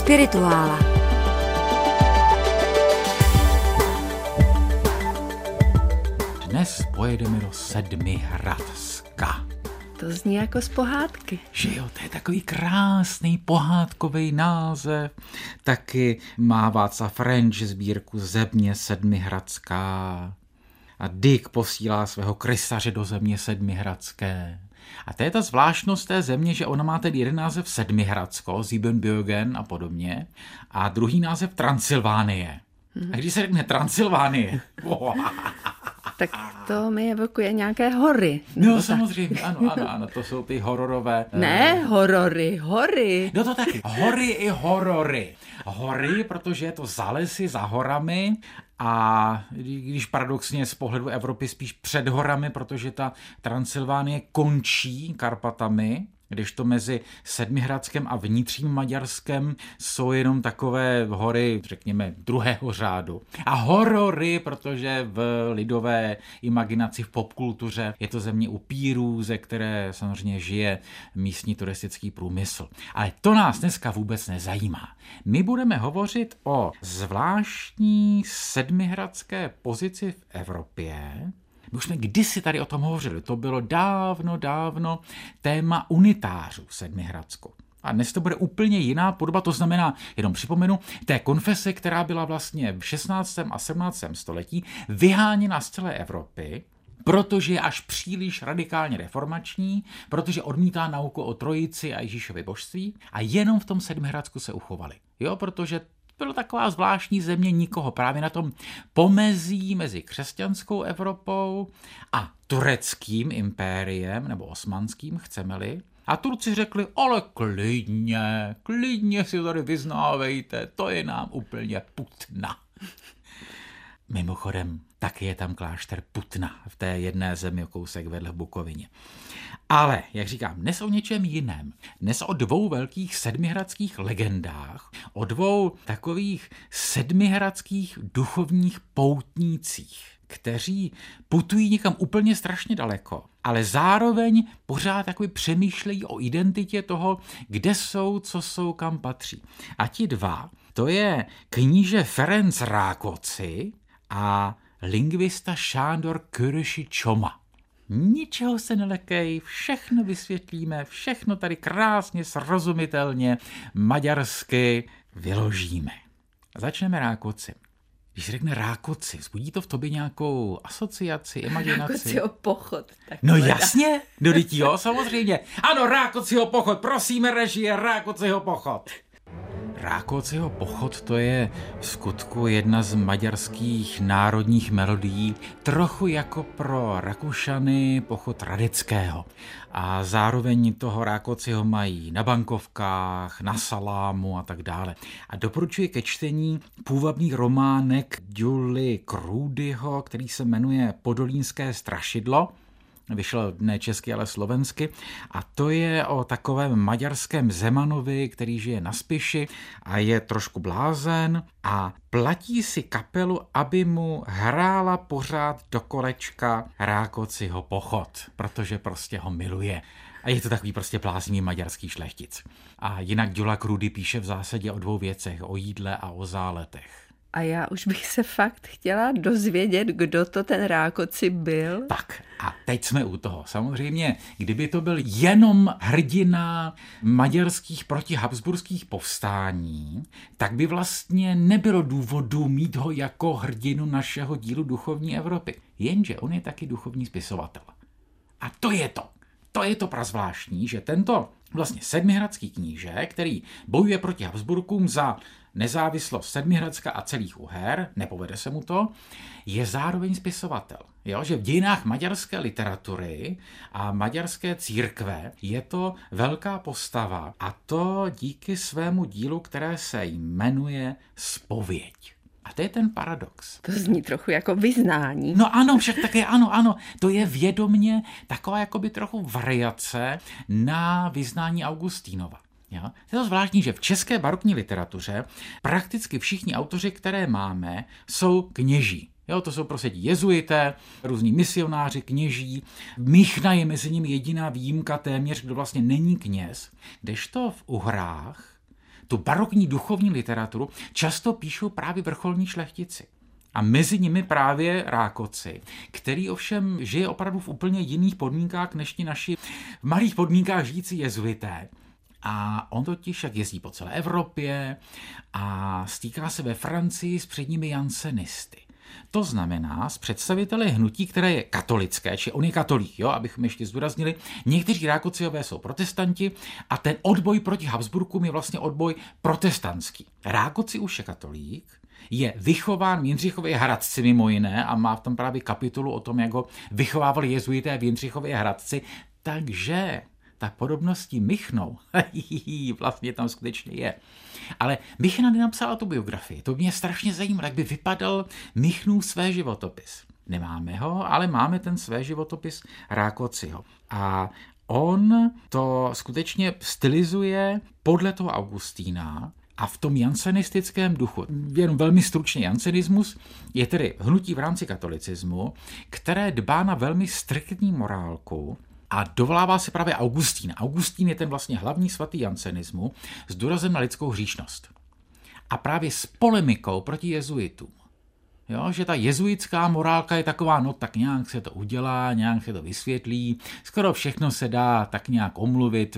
Spirituála. Dnes pojedeme do Sedmihradska. To zní jako z pohádky. Že jo, to je takový krásný pohádkový název. Taky má Václav French sbírku Země Sedmihradská. A Dick posílá svého krysaře do Země Sedmihradské. A to je ta zvláštnost té země, že ona má ten jeden název Sedmihradsko, Siebenbürgen a podobně, a druhý název Transylvánie. A když se řekne Transylvánie, tak to mi evokuje nějaké hory. no samozřejmě, ano, to jsou ty hororové. Ne, hory. No to taky, hory i horory. Hory, protože je to za lesy, za horami, a když paradoxně z pohledu Evropy spíš před horami, protože ta Transylvánie končí Karpatami, kdežto mezi Sedmihradskem a vnitřním Maďarskem jsou jenom takové hory, řekněme, druhého řádu. A horory, protože v lidové imaginaci, v popkultuře je to země upírů, ze které samozřejmě žije místní turistický průmysl. Ale to nás dneska vůbec nezajímá. My budeme hovořit o zvláštní sedmihradské pozici v Evropě. My už jsme kdysi tady o tom hovořili, to bylo dávno téma unitářů v Sedmihradsku. A dnes to bude úplně jiná podoba, to znamená, jenom připomenu, té konfese, která byla vlastně v 16. a 17. století vyháněna z celé Evropy, protože je až příliš radikálně reformační, protože odmítá nauku o Trojici a Ježíšově božství a jenom v tom Sedmihradsku se uchovali. Jo, protože byla taková zvláštní země, nikoho právě na tom pomezí mezi křesťanskou Evropou a tureckým impériem, nebo osmanským, chceme-li. A Turci řekli, ale klidně si tady vyznávejte, to je nám úplně putna. Mimochodem, taky je tam klášter Putna v té jedné zemi, kousek vedle v Bukovině. Ale, jak říkám, dnes o něčem jiném. Dnes o dvou velkých sedmihradských legendách, o dvou takových sedmihradských duchovních poutnících, kteří putují někam úplně strašně daleko, ale zároveň pořád takový přemýšlejí o identitě toho, kde jsou, co jsou, kam patří. A ti dva, to je kníže Ferenc Rákóczi a lingvista Sándor Kőrösi Csoma. Ničeho se nelekej, všechno vysvětlíme, všechno tady krásně, srozumitelně, maďarsky vyložíme. Začneme Rákóczi. Když se řekne Rákóczi, vzbudí to v tobě nějakou asociaci, imaginaci? Rákócziho pochod. No jasně, do jo, samozřejmě. Ano, Rákócziho pochod, prosíme režie, Rákócziho pochod. Rákócziho pochod, to je v skutku jedna z maďarských národních melodií, trochu jako pro Rakušany pochod Radeckého. A zároveň toho Rákócziho mají na bankovkách, na salámu a tak dále. A doporučuji ke čtení půvabný románek Gyuly Krudyho, který se jmenuje Podolínské strašidlo. Vyšel ne česky, ale slovensky. A to je o takovém maďarském Zemanovi, který žije na Spiši a je trošku blázen a platí si kapelu, aby mu hrála pořád do kolečka Rákócziho pochod, protože prostě ho miluje. A je to takový prostě bláznivý maďarský šlechtic. A jinak Gyula Krudy píše v zásadě o dvou věcech, o jídle a o záletech. A já už bych se fakt chtěla dozvědět, kdo to ten Rákóczi byl. Tak a teď jsme u toho. Samozřejmě, kdyby to byl jenom hrdina maďarských protihabsburských povstání, tak by vlastně nebylo důvodu mít ho jako hrdinu našeho dílu duchovní Evropy. Jenže on je taky duchovní spisovatel. A to je to. To je to prazvláštní, že tento vlastně sedmihradský kníže, který bojuje proti Habsburkům za nezávislost Sedmihradska a celých Uher, nepovede se mu to, je zároveň spisovatel. Jo, že v dějinách maďarské literatury a maďarské církve je to velká postava a to díky svému dílu, které se jmenuje Zpověď. A to je ten paradox. To zní trochu jako vyznání. No ano, však také ano. To je vědomně taková jakoby trochu variace na vyznání Augustínova. Jo? Je to zvláštní, že v české barokní literatuře prakticky všichni autoři, které máme, jsou kněží. Jo, to jsou prostě jezuité, různí misionáři, kněží. Michna je mezi nimi jediná výjimka téměř, kdo vlastně není kněz. Kdežto v Uhrách tu barokní duchovní literaturu často píšou právě vrcholní šlechtici. A mezi nimi právě Rákóczi, který ovšem žije opravdu v úplně jiných podmínkách než ti naši v malých podmínkách žijící jezuité. A on totiž, jak jezdí po celé Evropě a stýká se ve Francii s předními jansenisty. To znamená s představiteli hnutí, které je katolické, či on je katolík, jo, abychom ještě zdůraznili. Někteří Rákócziové jsou protestanti a ten odboj proti Habsburkům je vlastně odboj protestantský. Rákóczi už je katolík, je vychován v Jindřichově Hradci mimo jiné a má v tom právě kapitolu o tom, jak ho vychovávali jezuité v Jindřichově Hradci, takže ta podobnost s tím Michnou vlastně tam skutečně je. Ale Michna nenapsala tu biografii. To mě strašně zajímalo, jak by vypadal Michnův své životopis. Nemáme ho, ale máme ten své životopis Rákócziho. A on to skutečně stylizuje podle toho Augustína a v tom jansenistickém duchu. Jenom velmi stručně, jansenismus je tedy hnutí v rámci katolicismu, které dbá na velmi striktní morálku a dovolává se právě Augustína. Augustín je ten vlastně hlavní svatý jansenismu s důrazem na lidskou hříšnost. A právě s polemikou proti jezuitům. Jo, že ta jezuitská morálka je taková, no tak nějak se to udělá, nějak se to vysvětlí, skoro všechno se dá tak nějak omluvit.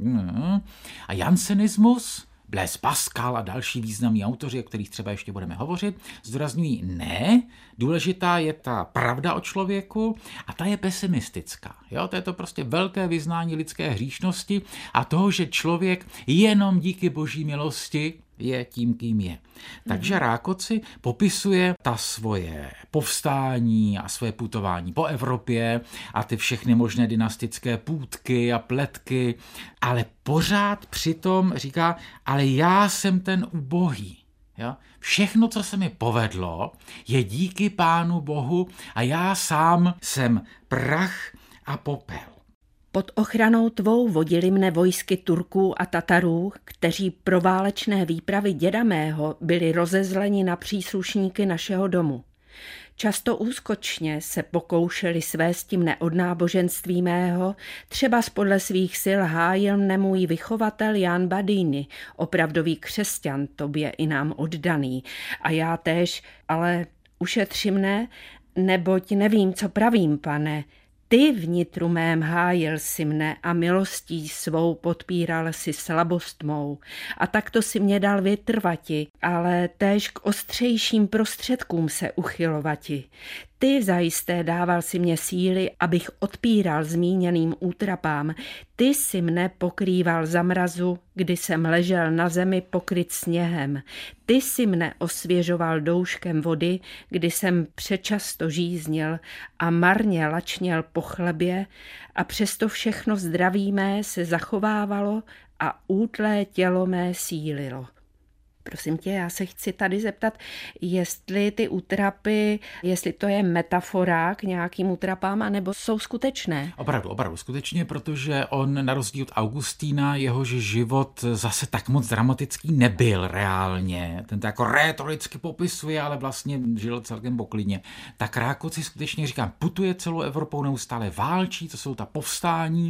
A jansenismus, Blaise Pascal a další významní autoři, o kterých třeba ještě budeme hovořit, zdůrazňují ne, důležitá je ta pravda o člověku a ta je pesimistická. Jo, to je to prostě velké vyznání lidské hříšnosti a toho, že člověk jenom díky boží milosti je tím, kým je. Takže Rákóczi popisuje ta svoje povstání a svoje putování po Evropě a ty všechny možné dynastické půtky a pletky, ale pořád přitom říká, ale já jsem ten ubohý. Jo? Všechno, co se mi povedlo, je díky Pánu Bohu a já sám jsem prach a popel. Pod ochranou tvou vodili mne vojsky Turků a Tatarů, kteří pro válečné výpravy děda mého byli rozezleni na příslušníky našeho domu. Často úskočně se pokoušeli svést mne od náboženství mého, třeba podle svých sil hájil mne můj vychovatel Jan Badýny, opravdový křesťan, tobě i nám oddaný. A já též, ale ušetři mne, neboť nevím, co pravím, pane. Ty vnitru mém hájil si mne a milostí svou podpíral si slabost mou. A takto si mě dal vytrvati, ale též k ostřejším prostředkům se uchylovati. Ty zajisté dával si mě síly, abych odpíral zmíněným útrapám. Ty si mne pokrýval za mrazu, kdy jsem ležel na zemi pokryt sněhem. Ty si mne osvěžoval douškem vody, kdy jsem přečasto žíznil a marně lačněl po chlebě a přesto všechno zdraví mé se zachovávalo a útlé tělo mé sílilo. Prosím tě, já se chci tady zeptat, jestli ty útrapy, jestli to je metafora k nějakým útrapám, anebo jsou skutečné. Opravdu skutečně, protože on na rozdíl od Augustína, jehož život zase tak moc dramatický nebyl reálně. Ten to jako rétoricky popisuje, ale vlastně žil celkem poklidně. Tak Rákóczi skutečně, říkám, putuje celou Evropou, neustále válčí, to jsou ta povstání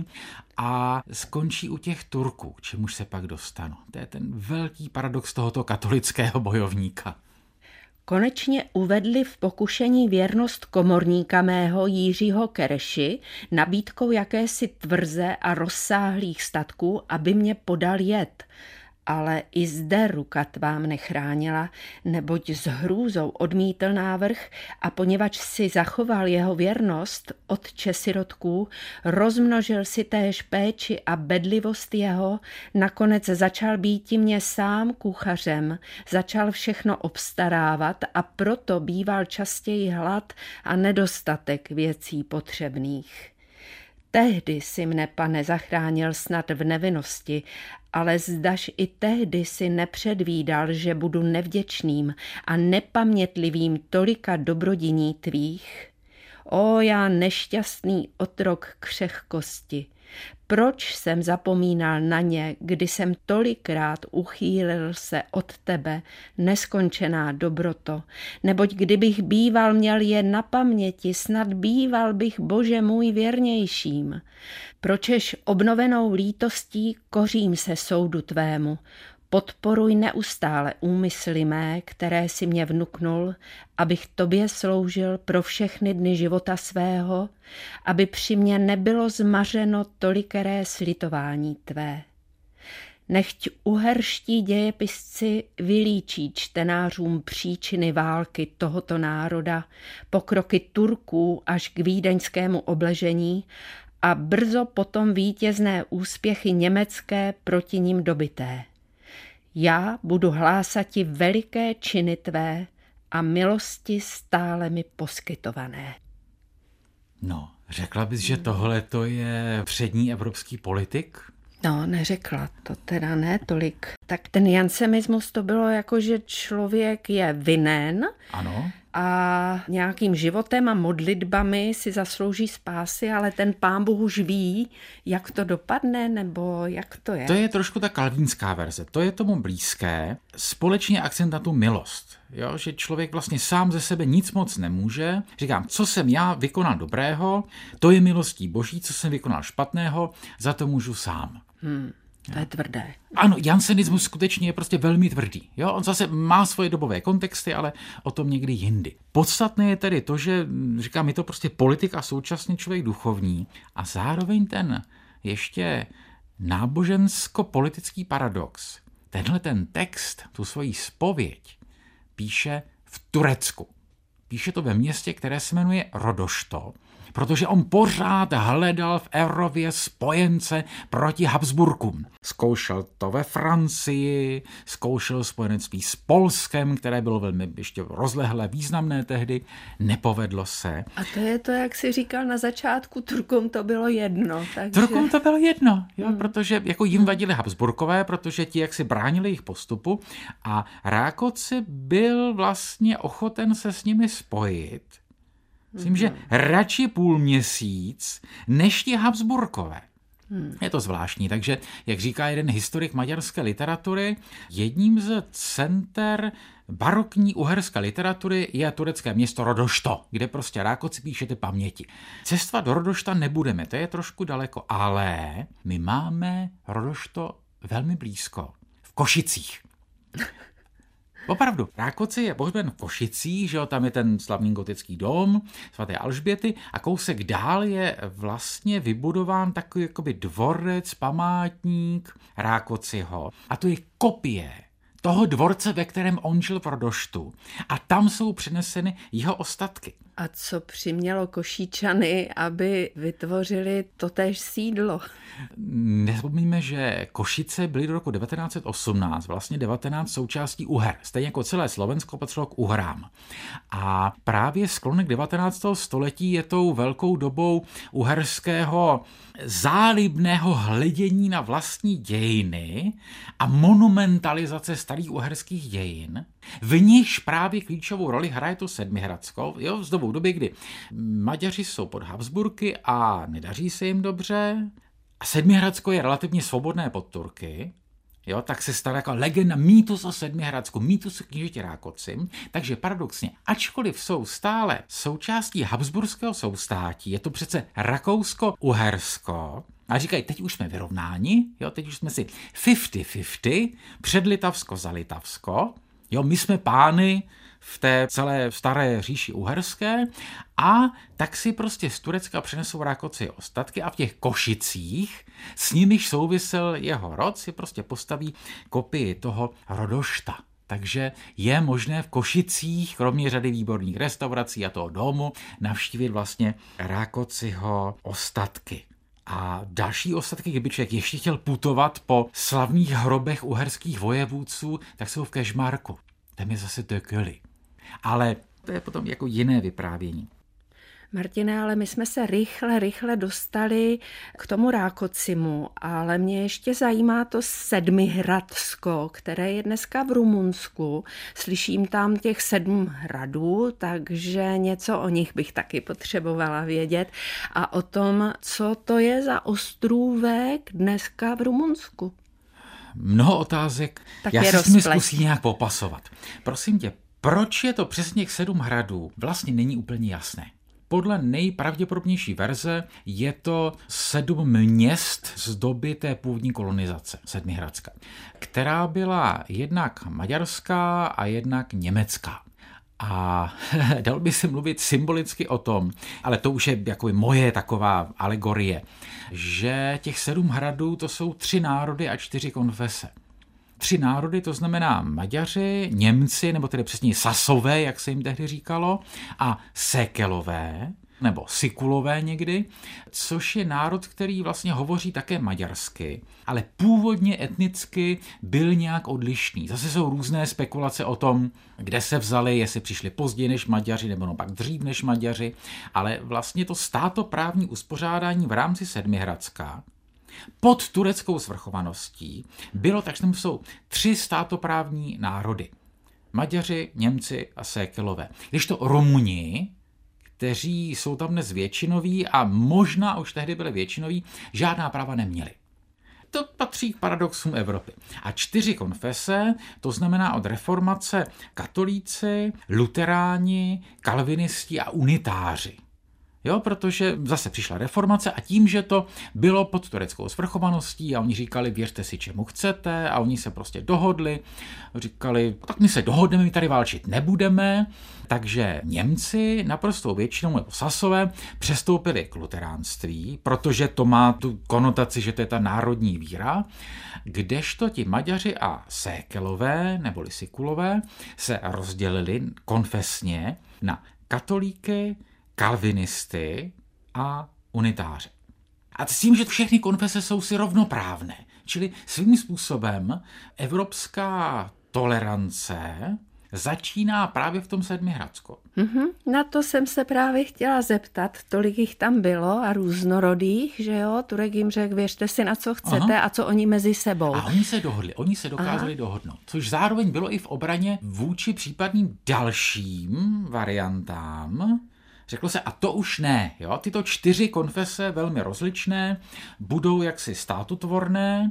a skončí u těch Turků, k čemuž se pak dostanu. To je ten velký paradox tohoto katolického bojovníka. Konečně uvedli v pokušení věrnost komorníka mého Jiřího Kereši nabídkou jakési tvrze a rozsáhlých statků, aby mě podal jed. Ale i zde ruka tvá mne chránila, neboť s hrůzou odmítl návrh a poněvadž si zachoval jeho věrnost, otče sirotků, rozmnožil si též péči a bedlivost jeho, nakonec začal býti mě sám kuchařem, začal všechno obstarávat a proto býval častěji hlad a nedostatek věcí potřebných. Tehdy si mne, pane, zachránil snad v nevinnosti, ale zdaž i tehdy si nepředvídal, že budu nevděčným a nepamětlivým tolika dobrodiní tvých? O, já nešťastný otrok křehkosti! Proč jsem zapomínal na ně, kdy jsem tolikrát uchýlil se od tebe, neskončená dobroto, neboť kdybych býval měl je na paměti, snad býval bych, Bože můj, věrnějším. Pročež obnovenou lítostí kořím se soudu tvému, Podporuj neustále úmysly mé, které si mě vnuknul, abych tobě sloužil pro všechny dny života svého, aby při mě nebylo zmařeno tolikeré slitování tvé. Nechť uherští dějepisci vylíčí čtenářům příčiny války tohoto národa, pokroky Turků až k vídeňskému obležení a brzo potom vítězné úspěchy německé proti nim dobyté. Já budu hlásati veliké činy tvé a milosti stále mi poskytované. No, řekla bys, že tohle to je přední evropský politik? No, neřekla to teda ne tolik. Tak ten jansenismus to bylo jako, že člověk je vinen. Ano. A nějakým životem a modlitbami si zaslouží spásy, ale ten Pán Bůh už ví, jak to dopadne, nebo jak to je. To je trošku ta kalvínská verze, to je tomu blízké. Společně akcent na tu milost, jo? Že člověk vlastně sám ze sebe nic moc nemůže. Říkám, co jsem já vykonal dobrého, to je milostí Boží, co jsem vykonal špatného, za to můžu sám. To je tvrdé. Ano, jansenismus skutečně je prostě velmi tvrdý. Jo? On zase má svoje dobové kontexty, ale o tom někdy jindy. Podstatné je tedy to, že říkám, je to prostě politik a současně člověk duchovní a zároveň ten ještě nábožensko-politický paradox. Tenhle ten text, tu svoji zpověď, píše v Turecku. Píše to ve městě, které se jmenuje Rodošto, protože on pořád hledal v Evropě spojence proti Habsburkům. Zkoušel to ve Francii, zkoušel spojenectví s Polskem, které bylo velmi ještě rozlehlé, významné tehdy, nepovedlo se. A to je to, jak jsi říkal na začátku, Turkům to bylo jedno. Takže... Turkům to bylo jedno, jo, protože jako jim vadili Habsburkové, protože ti jak si bránili jejich postupu a Rákóczi byl vlastně ochoten se s nimi spojit. Myslím, že radši půl měsíc, než ti Habsburkové. Je to zvláštní, takže, jak říká jeden historik maďarské literatury, jedním z center barokní uherské literatury je turecké město Rodošto, kde prostě Rákóczi píšete paměti. Cesta do Rodošta nebudeme, to je trošku daleko, ale my máme Rodošto velmi blízko, v Košicích. Opravdu, Rákóczi je pohřben v Košicích, že jo, tam je ten slavný gotický dom svaté Alžběty a kousek dál je vlastně vybudován takový jakoby dvorec, památník Rákócziho. A to je kopie toho dvorce, ve kterém on žil v Rodoštu. A tam jsou přeneseny jeho ostatky. A co přimělo Košíčany, aby vytvořili totéž sídlo? Nezapomíníme, že Košice byly do roku 1918, vlastně 19 součástí Uher. Stejně jako celé Slovensko patřilo k Uhrám. A právě sklonek 19. století je tou velkou dobou uherského zálibného hledění na vlastní dějiny a monumentalizace starých uherských dějin, v nichž právě klíčovou roli hraje to Sedmihradsko, jo, z doby, kdy Maďaři jsou pod Habsburky a nedaří se jim dobře a Sedmihradsko je relativně svobodné pod Turky, jo, tak se stala jako legenda, mýtus o Sedmihradsku, mýtus o knížeti Rákóczi, takže paradoxně, ačkoliv jsou stále součástí habsburského soustátí, je to přece Rakousko-Uhersko, a říkají, teď už jsme vyrovnáni, jo, teď už jsme si 50-50, před Litavsko za Litavsko, jo, my jsme pány v té celé staré říši uherské a tak si prostě z Turecka přenesou Rákóczi ostatky a v těch Košicích, s nimiž souvisel jeho rod, si prostě postaví kopii toho Rodošta. Takže je možné v Košicích, kromě řady výborných restaurací a toho domu, navštívit vlastně Rákócziho ostatky. A další ostatky, kdyby člověk ještě chtěl putovat po slavných hrobech uherských vojevůdců, tak jsou v Kežmarku. Tam je zase Tököli. Ale to je potom jako jiné vyprávění. Martine, ale my jsme se rychle dostali k tomu Rákóczimu, ale mě ještě zajímá to Sedmihradsko, které je dneska v Rumunsku. Slyším tam těch 7 hradů, takže něco o nich bych taky potřebovala vědět. A o tom, co to je za ostrůvek dneska v Rumunsku. Mnoho otázek, tak já se s nimi zkusím nějak popasovat. Prosím tě, proč je to přesně těch 7 hradů, vlastně není úplně jasné. Podle nejpravděpodobnější verze je to 7 měst z doby té původní kolonizace Sedmihradska, která byla jednak maďarská a jednak německá. A dal by se mluvit symbolicky o tom, ale to už je jako moje taková alegorie, že těch 7 hradů to jsou 3 národy a 4 konfese. 3 národy, to znamená Maďaři, Němci, nebo tedy přesně Sasové, jak se jim tehdy říkalo, a Sékelové, nebo Sikulové někdy, což je národ, který vlastně hovoří také maďarsky, ale původně etnicky byl nějak odlišný. Zase jsou různé spekulace o tom, kde se vzali, jestli přišli později než Maďaři, nebo pak dřív než Maďaři, ale vlastně to státoprávní uspořádání v rámci Sedmihradska pod tureckou svrchovaností bylo, takže tam jsou 3 státoprávní národy. Maďaři, Němci a Sékelové. Když to Rumuni, kteří jsou tam dnes většinoví a možná už tehdy byli většinoví, žádná práva neměli. To patří k paradoxům Evropy. A 4 konfese, to znamená od reformace katolíci, luteráni, kalvinisti a unitáři. Jo, protože zase přišla reformace a tím, že to bylo pod tureckou svrchovaností a oni říkali, věřte si, čemu chcete, a oni se prostě dohodli, říkali, tak my se dohodneme, my tady válčit nebudeme, takže Němci naprostou většinou, nebo Sasové, přestoupili k luteránství, protože to má tu konotaci, že to je ta národní víra, kdežto ti Maďaři a Sékelové, neboli Sikulové, se rozdělili konfesně na katolíky, kalvinisty a unitáře. A s tím, že všechny konfese jsou si rovnoprávné. Čili svým způsobem evropská tolerance začíná právě v tom Sedmihradsku. Na to jsem se právě chtěla zeptat. Tolik jich tam bylo a různorodých, že jo? Turek jim řekl, věřte si, na co chcete a co oni mezi sebou. A oni se dohodli, oni se dokázali dohodnout. Což zároveň bylo i v obraně vůči případným dalším variantám. Řeklo se, a to už ne. Jo? Tyto 4 konfese, velmi rozličné, budou jaksi státotvorné,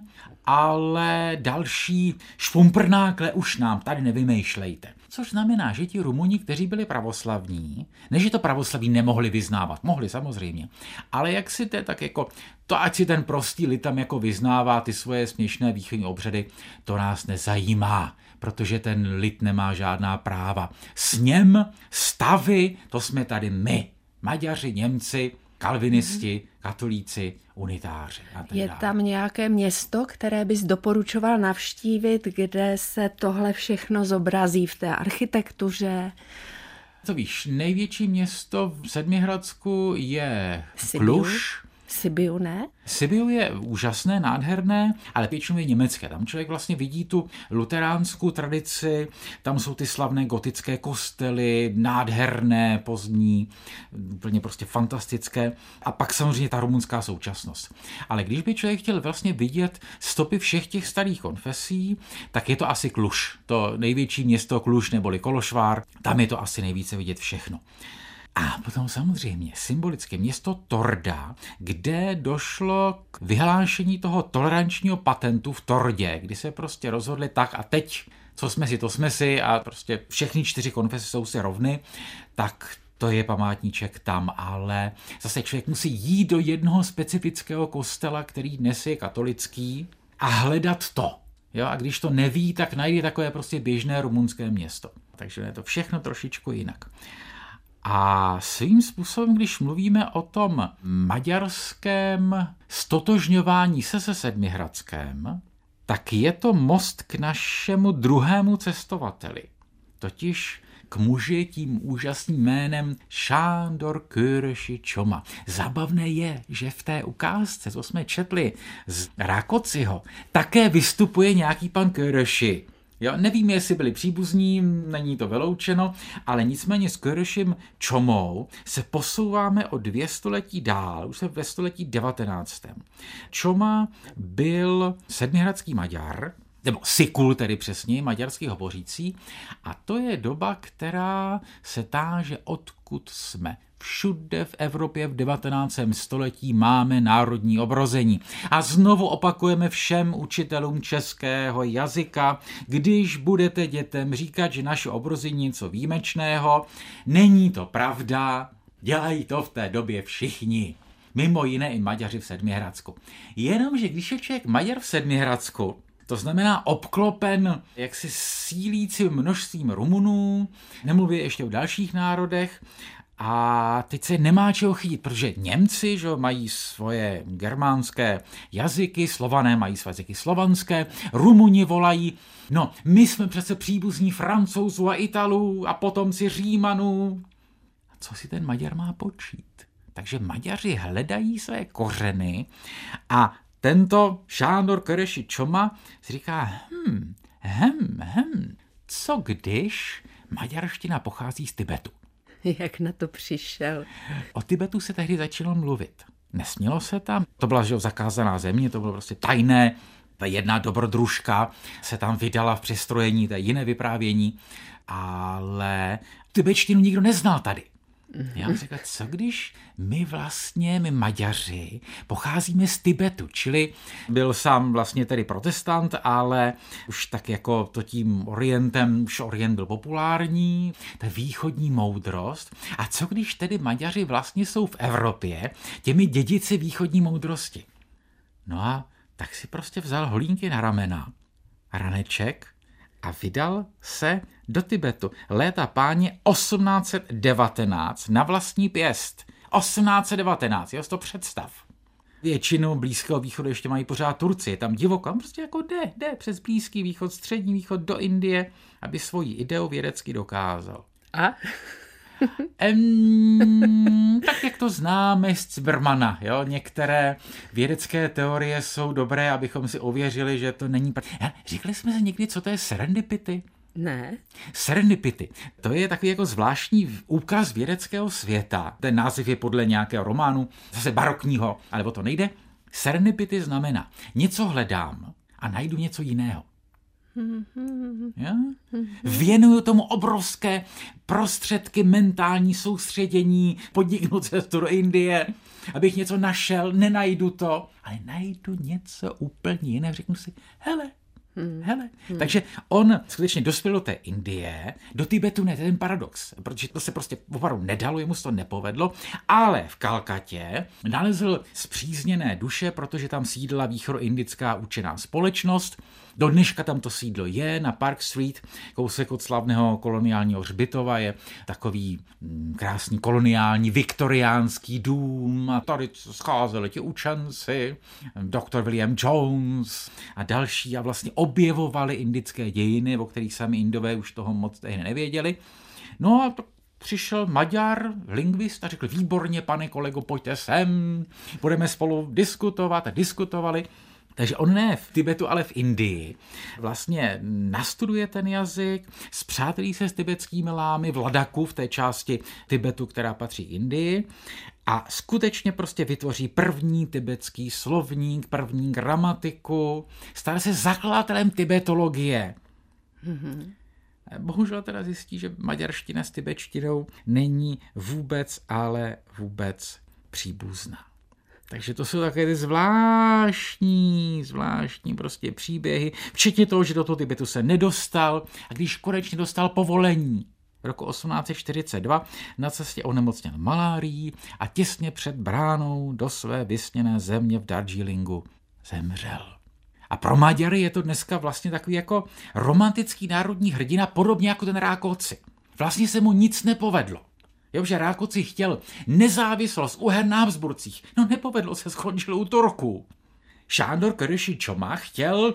ale další špumprnákle už nám tady nevymýšlejte. Což znamená, že ti Rumuni, kteří byli pravoslavní, než že to pravoslaví nemohli vyznávat, mohli samozřejmě, ale jak si to tak jako, to ať si ten prostý lid tam jako vyznává ty svoje směšné výchovní obřady, to nás nezajímá, protože ten lid nemá žádná práva. Sněm, stavy, to jsme tady my, Maďaři, Němci, kalvinisti, katolíci, unitáři. Je tam nějaké město, které bys doporučoval navštívit, kde se tohle všechno zobrazí v té architektuře? To víš, největší město v Sedmihradsku je Kluž. Sibiu, ne? Sibiu je úžasné, nádherné, ale většinou je německé. Tam člověk vlastně vidí tu luteránskou tradici, tam jsou ty slavné gotické kostely, nádherné, pozdní, úplně prostě fantastické. A pak samozřejmě ta rumunská současnost. Ale když by člověk chtěl vlastně vidět stopy všech těch starých konfesí, tak je to asi Kluž. To největší město Kluž neboli Kološvár, tam je to asi nejvíce vidět všechno. A potom samozřejmě symbolické město Torda, kde došlo k vyhlášení toho tolerančního patentu v Tordě, kdy se prostě rozhodli tak a teď, co jsme si, to jsme si a prostě všechny 4 konfese jsou si rovny, tak to je památníček tam, ale zase člověk musí jít do jednoho specifického kostela, který dnes je katolický a hledat to. Jo, a když to neví, tak najde takové prostě běžné rumunské město. Takže je to všechno trošičku jinak. A svým způsobem, když mluvíme o tom maďarském stotožňování se Sedmihradskem, tak je to most k našemu druhému cestovateli. Totiž k muži tím úžasným jménem Sándor Kőrösi Csoma. Zabavné je, že v té ukázce, co jsme četli z Rákociho, také vystupuje nějaký pan Kőrösi. Jo, nevím, jestli byli příbuzní, není to vyloučeno, ale nicméně s Kőrösim Csomou se posouváme o 2 století dál, už se ve století 19. Csoma byl sedmihradský Maďar, nebo Sikul tedy přesně, maďarský hovořící, a to je doba, která se táže, odkud jsme. Všude v Evropě v 19. století máme národní obrození. A znovu opakujeme všem učitelům českého jazyka, když budete dětem říkat, že naše obrození je něco výjimečného, není to pravda, Dělají to v té době všichni. Mimo jiné i Maďaři v Sedmihradsku. Jenomže když je člověk Maďar v Sedmihradsku, to znamená obklopen jaksi sílícím množstvím Rumunů, nemluví ještě o dalších národech, a teď se nemá čeho chytit, protože Němci že, mají svoje germánské jazyky, Slované mají své jazyky slovanské, Rumuni volají, no my jsme přece příbuzní Francouzů a Italů a potomci Římanů. A co si ten Maďar má počít? Takže Maďaři hledají své kořeny a tento Sándor Keresi Csoma si říká, co když maďarština pochází z Tibetu? Jak na to přišel? O Tibetu se tehdy začalo mluvit. Nesmělo se tam, to byla zakázaná země, to bylo prostě tajné, ta jedna dobrodružka se tam vydala v přestrojení, to je jiné vyprávění, ale tibetštinu nikdo neznal tady. Já jsem říkal, co když my Maďaři, pocházíme z Tibetu, čili byl sám vlastně tedy protestant, ale už tak jako to tím orientem, už orient byl populární, ta východní moudrost. A co když tedy Maďaři vlastně jsou v Evropě těmi dědici východní moudrosti? No a tak si prostě vzal holínky na ramena, raneček, a vydal se do Tibetu. Léta páně 1819 na vlastní pěst. 1819, jo, to představ. Většinu Blízkého východu ještě mají pořád Turci, je tam divoko, prostě jako jde přes Blízký východ, Střední východ do Indie, aby svoji ideu vědecky dokázal. A? Tak jak to známe z Cimrmana, jo? Některé vědecké teorie jsou dobré, abychom si ověřili, že to není... Říkali jsme si někdy, co to je serendipity? Ne. Serendipity. To je takový jako zvláštní úkaz vědeckého světa. Ten název je podle nějakého románu, zase barokního, ale o to nejde. Serendipity znamená, něco hledám a najdu něco jiného. Ja? Věnuju tomu obrovské prostředky, mentální soustředění, podniknu cestu do Indie, abych něco našel, nenajdu to, ale najdu něco úplně jiného, řeknu si, hele. Takže on skutečně dospěl do té Indie, do Tibetu ne, to je ten paradox, protože to se prostě opravdu nedalo, jemu se to nepovedlo, ale v Kalkatě nalezl spřízněné duše, protože tam sídla východoindická učená společnost. Do dneška tam to sídlo je, na Park Street, kousek od slavného koloniálního hřbitova, je takový krásný koloniální viktoriánský dům a tady scházeli ti učenci, doktor William Jones a další a vlastně objevovali indické dějiny, o kterých sami Indové už toho moc nevěděli. No a přišel Maďar, lingvist a řekl, výborně, pane kolego, pojďte sem, budeme spolu diskutovat a diskutovali. Takže on ne v Tibetu, ale v Indii. Vlastně nastuduje ten jazyk, spřátelí se s tibetskými lámy v Ladaku, v té části Tibetu, která patří Indii, a skutečně prostě vytvoří první tibetský slovník, první gramatiku, stal se zakladatelem tibetologie. Bohužel teda zjistí, že maďarština s tibetštinou není vůbec, ale vůbec příbuzná. Takže to jsou takové ty zvláštní prostě příběhy, včetně toho, že do toho Tibetu se nedostal a když konečně dostal povolení roku 1842, na cestě onemocněl malárií a těsně před bránou do své vysněné země v Darjeelingu zemřel. A pro Maďary je to dneska vlastně takový jako romantický národní hrdina, podobně jako ten Rákóczi. Vlastně se mu nic nepovedlo. Jo, že Rákóczi chtěl nezávislost u her na Habsburcích. No nepovedlo se, skončil u Turků. Sándor Keresi Csoma chtěl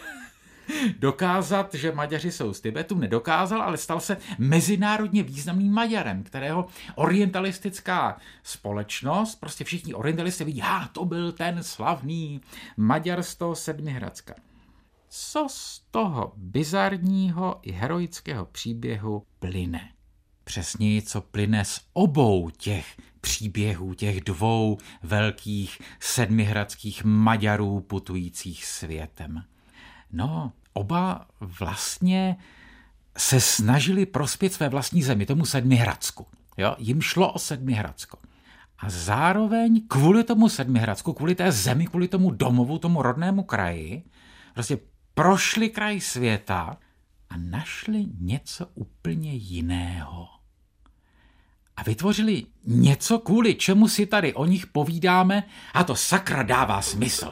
dokázat, že Maďaři jsou z Tibetu, nedokázal, ale stal se mezinárodně významným Maďarem, kterého orientalistická společnost, prostě všichni orientalisté vidí, to byl ten slavný Maďar z toho Sedmihradska. Co z toho bizarního i heroického příběhu plyne? Přesněji, co plyne z obou těch příběhů, těch dvou velkých sedmihradských Maďarů putujících světem. No, oba vlastně se snažili prospět své vlastní zemi, tomu Sedmihradsku. Jo? Jim šlo o Sedmihradsko. A zároveň kvůli tomu Sedmihradsku, kvůli té zemi, kvůli tomu domovu, tomu rodnému kraji, prostě prošli kraj světa a našli něco úplně jiného. A vytvořili něco, kvůli čemu si tady o nich povídáme, a to sakra dává smysl.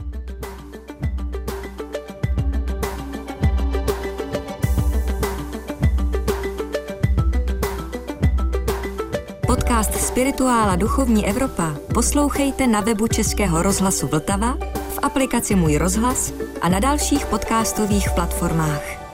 Podcast Spirituála Duchovní Evropa poslouchejte na webu Českého rozhlasu Vltava, v aplikaci Můj rozhlas a na dalších podcastových platformách.